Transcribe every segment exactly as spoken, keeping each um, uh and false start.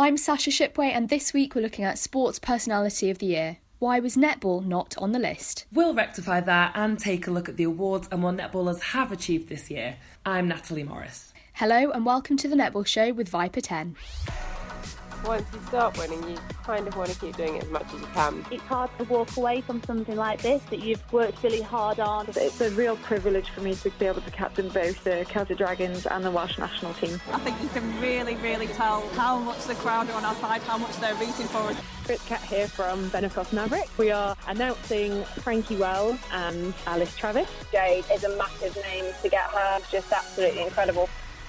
I'm Sasha Shipway, and this week we're looking at Sports Personality of the Year. Why was netball not on the list? We'll rectify that and take a look at the awards and what netballers have achieved this year. I'm Natalie Morris. Hello and welcome to the Netball Show with Viper ten. Once you start winning, you kind of want to keep doing it as much as you can. It's hard to walk away from something like this that you've worked really hard on. It's a real privilege for me to be able to captain both the Celtic Dragons and the Welsh national team. I think you can really, really tell how much the crowd are on our side, how much they're rooting for us. Chris Cat here from Benacross Maverick. We are announcing Frankie Wells and Alice Travis. Jade is a massive name. To get her, just absolutely incredible.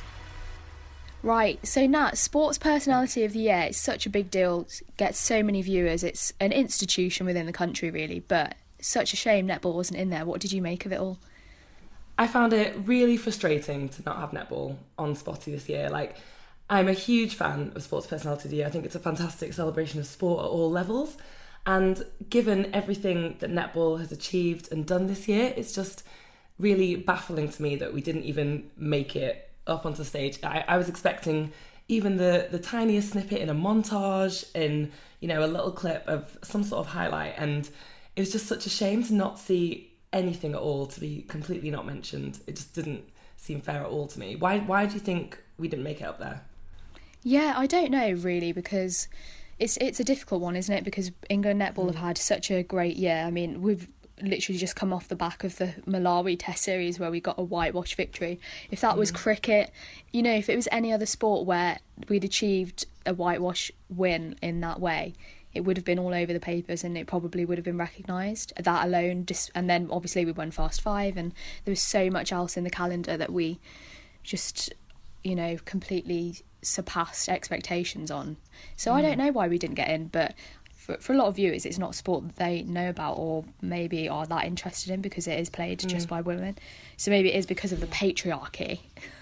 Right, so Nat, Sports Personality of the Year, it's such a big deal, gets so many viewers, it's an institution within the country really, but such a shame netball wasn't in there. What did you make of it all? I found it really frustrating to not have netball on Spotty this year. Like, I'm a huge fan of Sports Personality of the Year. I think it's a fantastic celebration of sport at all levels, and given everything that netball has achieved and done this year, it's just really baffling to me that we didn't even make it up onto stage. I, I was expecting even the the tiniest snippet in a montage, in, you know, a little clip of some sort of highlight, and it was just such a shame to not see anything at all, to be completely not mentioned. It just didn't seem fair at all to me. Why why do you think we didn't make it up there? Yeah, I don't know really, because it's it's a difficult one, isn't it? Because England netball mm. have had such a great year. I mean, we've literally just come off the back of the Malawi Test series where we got a whitewash victory. If that mm. was cricket, you know, if it was any other sport where we'd achieved a whitewash win in that way, it would have been all over the papers and it probably would have been recognised. That alone, just, and then obviously we won Fast Five, and there was so much else in the calendar that we just, you know, completely surpassed expectations on. So mm. I don't know why we didn't get in, but For, for a lot of viewers, it's not a sport that they know about or maybe are that interested in because it is played mm. just by women. So maybe it is because of the patriarchy.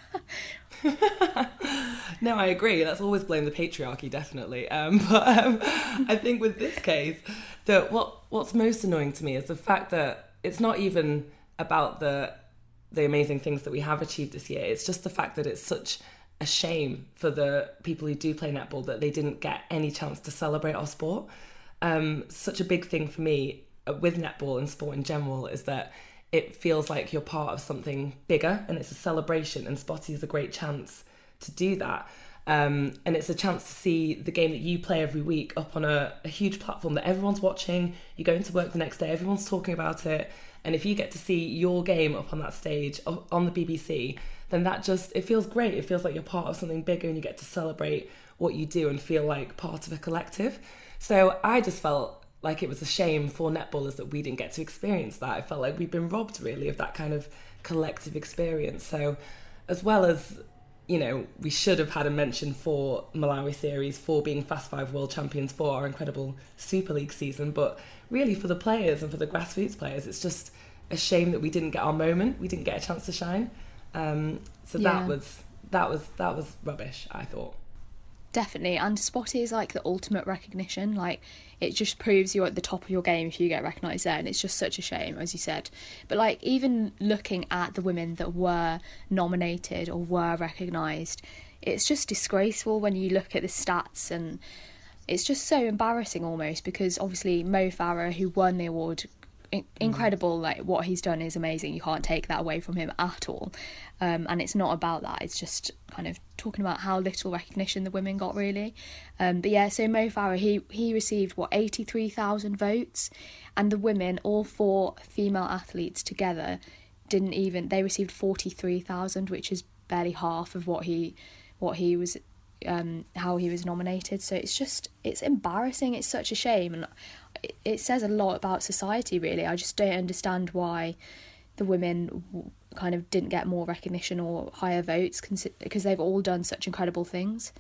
No, I agree. Let's always blame the patriarchy, definitely. Um, but um, I think with this case, that what what's most annoying to me is the fact that it's not even about the the amazing things that we have achieved this year. It's just the fact that it's such a shame for the people who do play netball that they didn't get any chance to celebrate our sport. Um, such a big thing for me with netball and sport in general is that it feels like you're part of something bigger and it's a celebration, and Spotty is a great chance to do that. Um, and it's a chance to see the game that you play every week up on a, a huge platform that everyone's watching. You go into work the next day, everyone's talking about it. And if you get to see your game up on that stage on the B B C, then that just, it feels great. It feels like you're part of something bigger and you get to celebrate what you do and feel like part of a collective. So I just felt like it was a shame for netballers that we didn't get to experience that. I felt like we've been robbed really of that kind of collective experience. So as well as, you know, we should have had a mention for Malawi series, for being Fast Five world champions, for our incredible Super League season, but really for the players and for the grassroots players, it's just a shame that we didn't get our moment. We didn't get a chance to shine. Um, so yeah. that was that was that was rubbish, I thought. Definitely, and Spotty is like the ultimate recognition. Like, it just proves you're at the top of your game if you get recognised there, and it's just such a shame, as you said. But like, even looking at the women that were nominated or were recognised, it's just disgraceful when you look at the stats, and it's just so embarrassing almost, because obviously Mo Farah, who won the award, incredible, like what he's done is amazing, you can't take that away from him at all, um, and it's not about that, it's just kind of talking about how little recognition the women got really. Um, but yeah, so Mo Farah, he, he received what, eighty-three thousand votes, and the women, all four female athletes together, didn't even, they received forty-three thousand, which is barely half of what he what he was um, how he was nominated. So it's just, it's embarrassing, it's such a shame, and it, it says a lot about society really. I just don't understand why the women w- kind of didn't get more recognition or higher votes, because they've all done such incredible things.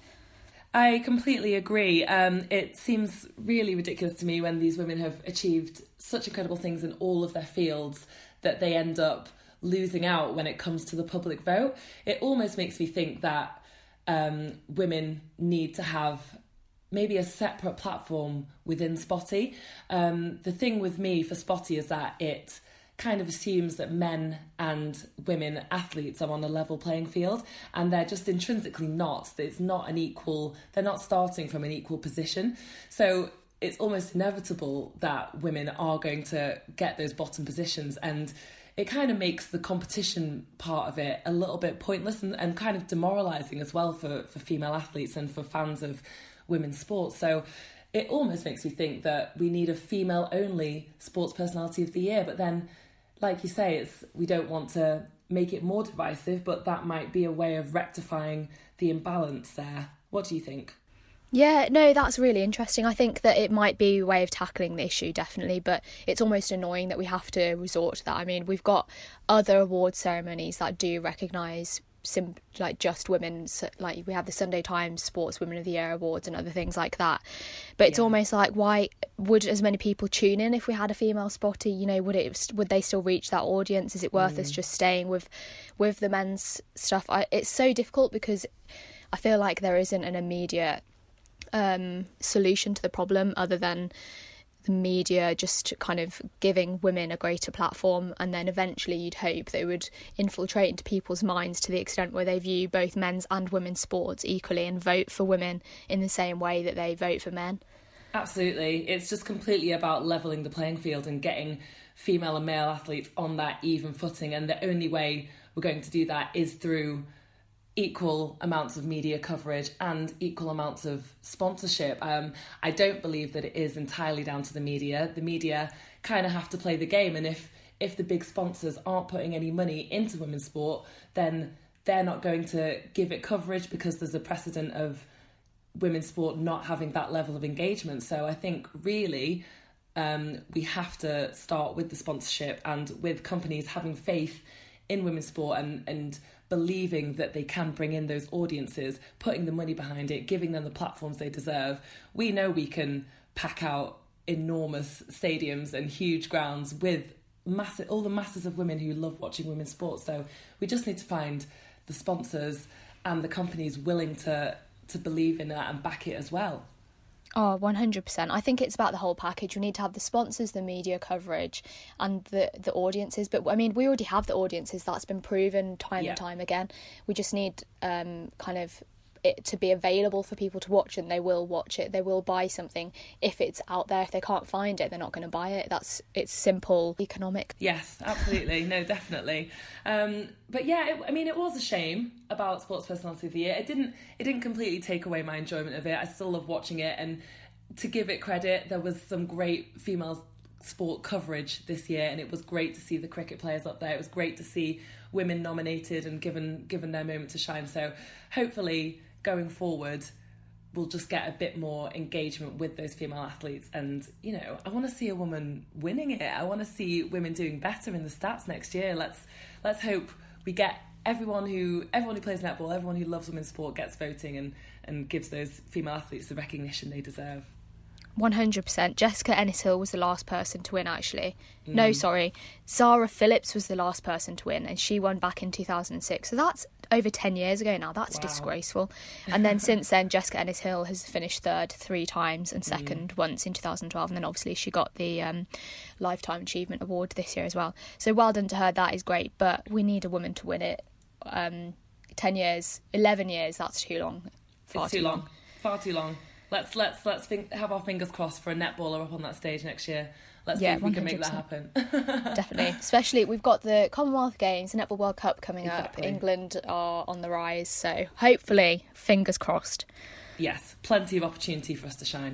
I completely agree. Um, it seems really ridiculous to me when these women have achieved such incredible things in all of their fields that they end up losing out when it comes to the public vote. It almost makes me think that um, women need to have maybe a separate platform within Spotty. Um, the thing with me for Spotty is that it kind of assumes that men and women athletes are on a level playing field, and they're just intrinsically not. It's not an equal, they're not starting from an equal position. So it's almost inevitable that women are going to get those bottom positions, and it kind of makes the competition part of it a little bit pointless and, and kind of demoralising as well for, for female athletes and for fans of women's sports. So it almost makes me think that we need a female-only sports personality of the year. But then, like you say, it's we don't want to make it more divisive, but that might be a way of rectifying the imbalance there. What do you think? Yeah, no, that's really interesting. I think that it might be a way of tackling the issue, definitely, but it's almost annoying that we have to resort to that. I mean, we've got other award ceremonies that do recognise sim- like just women, like we have the Sunday Times Sports Women of the Year Awards and other things like that. But it's yeah. almost like, why would as many people tune in if we had a female spotter? You know, would it would they still reach that audience? Is it worth mm. us just staying with with the men's stuff? I, it's so difficult because I feel like there isn't an immediate um solution to the problem other than the media just kind of giving women a greater platform, and then eventually you'd hope they would infiltrate into people's minds to the extent where they view both men's and women's sports equally and vote for women in the same way that they vote for men. Absolutely. It's just completely about levelling the playing field and getting female and male athletes on that even footing, and the only way we're going to do that is through equal amounts of media coverage and equal amounts of sponsorship. Um, I don't believe that it is entirely down to the media. The media kind of have to play the game, and if if the big sponsors aren't putting any money into women's sport, then they're not going to give it coverage because there's a precedent of women's sport not having that level of engagement. So I think really um, we have to start with the sponsorship and with companies having faith in women's sport and and believing that they can bring in those audiences, putting the money behind it, giving them the platforms they deserve. We know we can pack out enormous stadiums and huge grounds with massive, all the masses of women who love watching women's sports. So we just need to find the sponsors and the companies willing to to believe in that and back it as well. Oh, one hundred percent. I think it's about the whole package. We need to have the sponsors, the media coverage and the, the audiences. But, I mean, we already have the audiences. That's been proven time yeah. and time again. We just need um, kind of it to be available for people to watch, and they will watch it. They will buy something if it's out there. If they can't find it, they're not going to buy it. That's it's simple economic. Yes, absolutely. No, definitely. Um, but yeah, it, I mean, it was a shame about Sports Personality of the Year. It didn't. It didn't completely take away my enjoyment of it. I still love watching it, and to give it credit, there was some great female sport coverage this year, and it was great to see the cricket players up there. It was great to see women nominated and given given their moment to shine. So hopefully, going forward, we'll just get a bit more engagement with those female athletes. And, you know, I want to see a woman winning it. I want to see women doing better in the stats next year. Let's let's hope we get everyone who everyone who plays netball, everyone who loves women's sport gets voting and, and gives those female athletes the recognition they deserve. one hundred percent. Jessica Ennis-Hill was the last person to win, actually. Mm. No, sorry. Zara Phillips was the last person to win, and she won back in two thousand six. So that's over ten years ago now. That's wow. disgraceful. And then since then, Jessica Ennis-Hill has finished third three times and second mm. once in two thousand twelve. And then obviously she got the um, Lifetime Achievement Award this year as well. So well done to her. That is great. But we need a woman to win it. Um, ten years, eleven years, that's too long. Far it's too, too long. long. Far too long. Let's let's let's think, have our fingers crossed for a netballer up on that stage next year. Let's yeah, see if we can make that happen. Definitely. Especially, we've got the Commonwealth Games, the Netball World Cup coming exactly. up. England are on the rise, so hopefully, fingers crossed. Yes, plenty of opportunity for us to shine.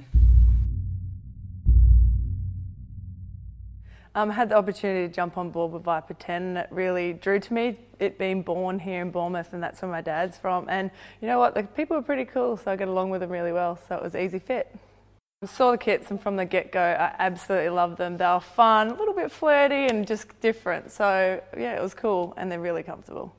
Um, I had the opportunity to jump on board with Viper ten, and it really drew to me, it being born here in Bournemouth, and that's where my dad's from. And you know what, the people were pretty cool, so I got along with them really well, so it was easy fit. I saw the kits, and from the get-go, I absolutely loved them. They were fun, a little bit flirty and just different. So yeah, it was cool, and they're really comfortable.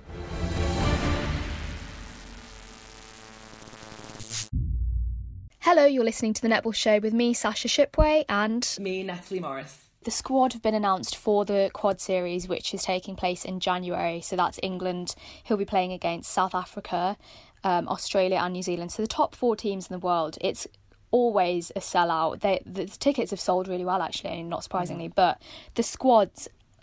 Hello, you're listening to The Netball Show with me, Sasha Shipway, and me, Natalie Morris. The squad have been announced for the Quad Series, which is taking place in January. So that's England, who'll be playing against South Africa, um, Australia and New Zealand. So the top four teams in the world. It's always a sellout. They, the tickets have sold really well, actually, not surprisingly. Mm. But the squads,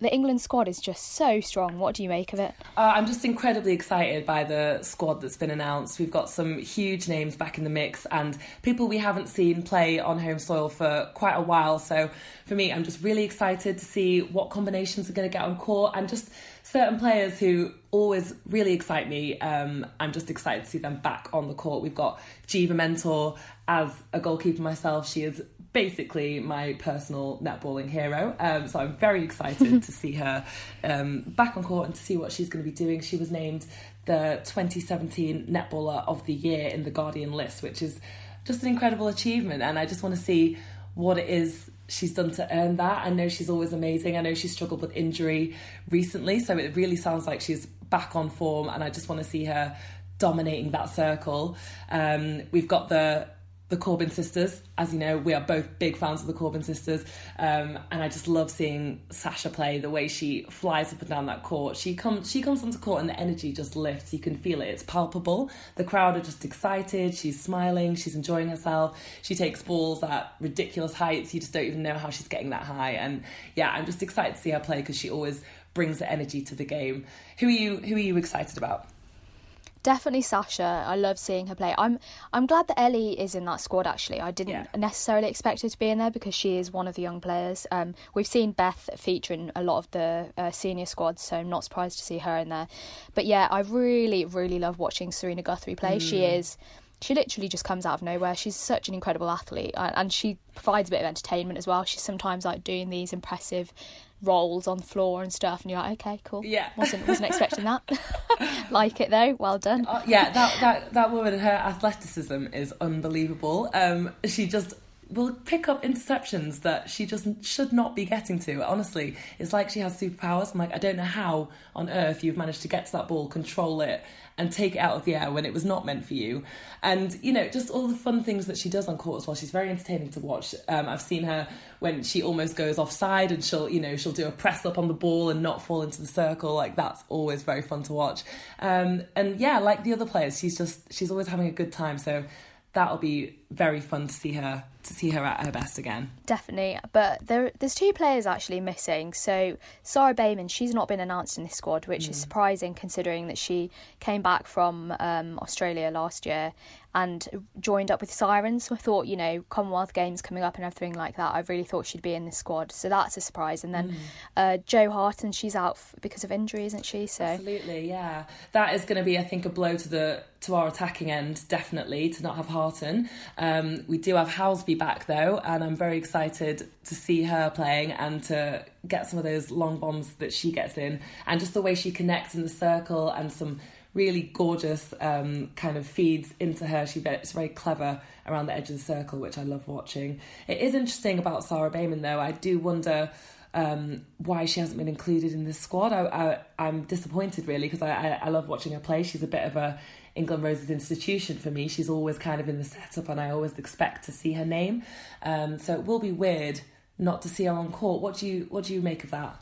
the England squad is just so strong. What do you make of it? Uh, I'm just incredibly excited by the squad that's been announced. We've got some huge names back in the mix and people we haven't seen play on home soil for quite a while. So for me, I'm just really excited to see what combinations are going to get on court, and just certain players who always really excite me. Um, I'm just excited to see them back on the court. We've got Jiva Mentor as a goalkeeper myself. She is basically my personal netballing hero. Um, so I'm very excited to see her um, back on court and to see what she's going to be doing. She was named the twenty seventeen Netballer of the Year in the Guardian list, which is just an incredible achievement. And I just want to see what it is she's done to earn that. I know she's always amazing. I know she's struggled with injury recently, so it really sounds like she's back on form, and I just want to see her dominating that circle. Um, we've got the the Corbin sisters. As you know, we are both big fans of the Corbin sisters, um, and I just love seeing Sasha play. The way she flies up and down that court, she comes she comes onto court and the energy just lifts. You can feel it, it's palpable. The crowd are just excited, she's smiling, she's enjoying herself, she takes balls at ridiculous heights. You just don't even know how she's getting that high. And yeah, I'm just excited to see her play because she always brings the energy to the game. Who are you who are you excited about? Definitely Sasha. I love seeing her play. I'm I'm glad that Ellie is in that squad, actually. I didn't yeah. necessarily expect her to be in there because she is one of the young players. Um, we've seen Beth feature in a lot of the uh, senior squads, so I'm not surprised to see her in there. But yeah, I really, really love watching Serena Guthrie play. Mm. She is... She literally just comes out of nowhere. She's such an incredible athlete, and she provides a bit of entertainment as well. She's sometimes like doing these impressive rolls on the floor and stuff, and you're like, okay, cool. Yeah, wasn't wasn't expecting that. Like it though. Well done. Uh, yeah, that that that woman, her athleticism is unbelievable. Um, she just will pick up interceptions that she just should not be getting to. Honestly, it's like she has superpowers. I'm like, I don't know how on earth you've managed to get to that ball, control it, and take it out of the air when it was not meant for you. And, you know, just all the fun things that she does on court as well. She's very entertaining to watch. Um, I've seen her when she almost goes offside and she'll, you know, she'll do a press up on the ball and not fall into the circle. Like, that's always very fun to watch. Um, and yeah, like the other players, she's just, she's always having a good time. So that'll be very fun to see her to see her at her best again. Definitely. But there there's two players actually missing. So Sarah Bayman, she's not been announced in this squad, which mm. is surprising considering that she came back from um, Australia last year and joined up with Sirens. So I thought, you know, Commonwealth Games coming up and everything like that, I really thought she'd be in this squad. So that's a surprise. And then mm. uh, Jo Harton, she's out f- because of injury, isn't she? So absolutely, yeah. That is going to be, I think, a blow to the to our attacking end, definitely, to not have Harton. Um, we do have Housby back, though, and I'm very excited to see her playing and to get some of those long bombs that she gets in, and just the way she connects in the circle and some really gorgeous um, kind of feeds into her. She's very clever around the edge of the circle, which I love watching. It is interesting about Sarah Bayman, though. I do wonder um, why she hasn't been included in this squad. I, I, I'm disappointed, really, because I, I, I love watching her play. She's a bit of a England Roses institution for me. She's always kind of in the setup and I always expect to see her name. Um, so it will be weird not to see her on court. What do you what do you make of that?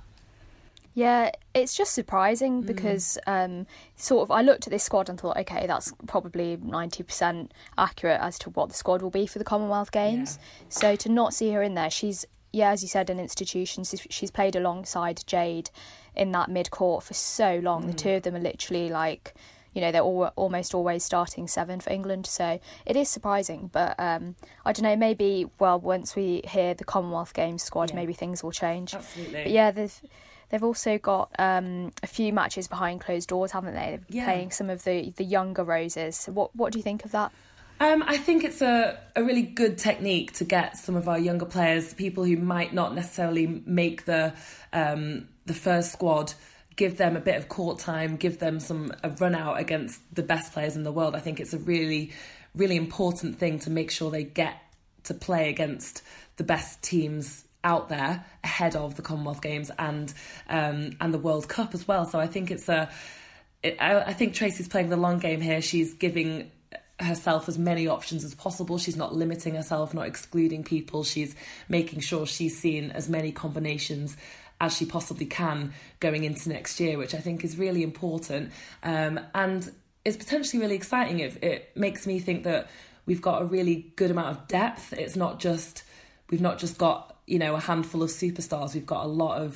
Yeah, it's just surprising because mm. um, sort of I looked at this squad and thought, okay, that's probably ninety percent accurate as to what the squad will be for the Commonwealth Games. Yeah. So to not see her in there, she's, yeah, as you said, an institution. She's, she's played alongside Jade in that mid-court for so long. Mm. The two of them are literally like, you know, they're all, almost always starting seven for England. So it is surprising. But um, I don't know, maybe, well, once we hear the Commonwealth Games squad, yeah. maybe things will change. Absolutely. But yeah, they've, they've also got um, a few matches behind closed doors, haven't they? Yeah. Playing some of the, the younger Roses. So what, what do you think of that? Um, I think it's a, a really good technique to get some of our younger players, people who might not necessarily make the um, the first squad, give them a bit of court time, give them some a run out against the best players in the world. I think it's a really, really important thing to make sure they get to play against the best teams out there ahead of the Commonwealth Games and um, and the World Cup as well. So I think it's a. It, I, I think Tracy's playing the long game here. She's giving herself as many options as possible. She's not limiting herself, not excluding people. She's making sure she's seen as many combinations as she possibly can going into next year, which I think is really important um, and is potentially really exciting. It, it makes me think that we've got a really good amount of depth. It's not just, we've not just got, you know, a handful of superstars. We've got a lot of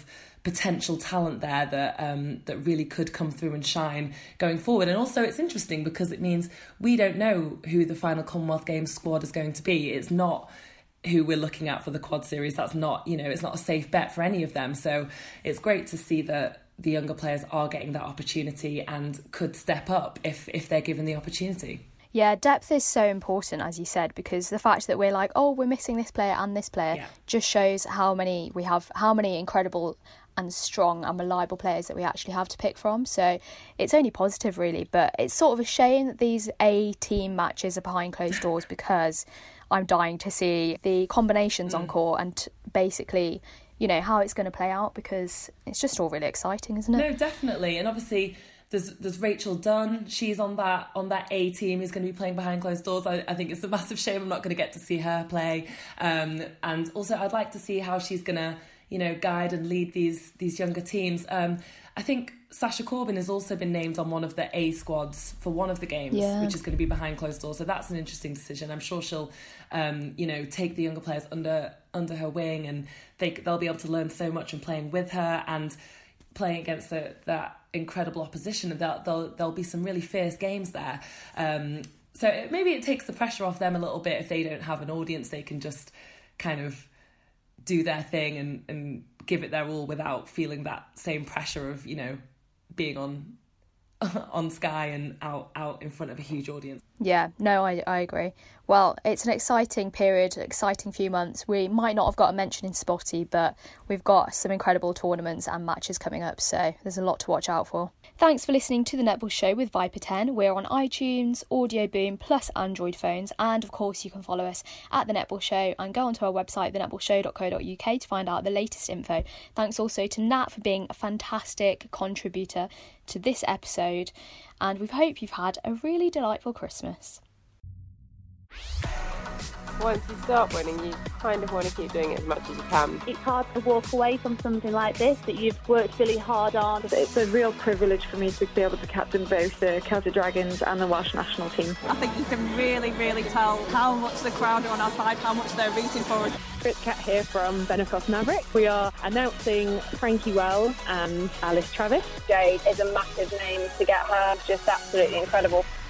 potential talent there that um, that really could come through and shine going forward. And also it's interesting because it means we don't know who the final Commonwealth Games squad is going to be. It's not who we're looking at for the quad series. That's not, you know, it's not a safe bet for any of them. So it's great to see that the younger players are getting that opportunity and could step up if if they're given the opportunity. Yeah, depth is so important, as you said, because the fact that we're like, oh, we're missing this player and this player yeah. just shows how many we have, how many incredible and strong and reliable players that we actually have to pick from. So it's only positive, really. But it's sort of a shame that these A-team matches are behind closed doors because I'm dying to see the combinations mm. on court and basically, you know, how it's going to play out, because it's just all really exciting, isn't it? No, definitely. And obviously there's there's Rachel Dunn. She's on that on that A team who's going to be playing behind closed doors. I, I think it's a massive shame I'm not going to get to see her play. Um, and also I'd like to see how she's going to, you know, guide and lead these these younger teams. Um, I think Sasha Corbin has also been named on one of the A squads for one of the games, yeah. which is going to be behind closed doors. So that's an interesting decision. I'm sure she'll, um, you know, take the younger players under under her wing, and they they'll be able to learn so much from playing with her and playing against the, that incredible opposition. And there'll, there'll there'll be some really fierce games there. Um, so it, maybe it takes the pressure off them a little bit. If they don't have an audience, they can just kind of do their thing and, and give it their all without feeling that same pressure of, you know, being on on Sky and out out in front of a huge audience. Yeah, no, I, I agree. Well, it's an exciting period, exciting few months. We might not have got a mention in Spotty, but we've got some incredible tournaments and matches coming up, so there's a lot to watch out for. Thanks for listening to The Netball Show with Viper ten. We're on iTunes, Audio Boom, plus Android phones, and of course you can follow us at The Netball Show and go onto our website, the netball show dot co dot uk, to find out the latest info. Thanks also to Nat for being a fantastic contributor to this episode, and we hope you've had a really delightful Christmas. Once you start winning, you kind of want to keep doing it as much as you can. It's hard to walk away from something like this that you've worked really hard on. It's a real privilege for me to be able to captain both the Celtic Dragons and the Welsh national team. I think you can really, really tell how much the crowd are on our side, how much they're rooting for us. Chris Cat here from Benacross Maverick. We are announcing Frankie Wells and Alice Travis. Jade is a massive name. To get her, just absolutely incredible.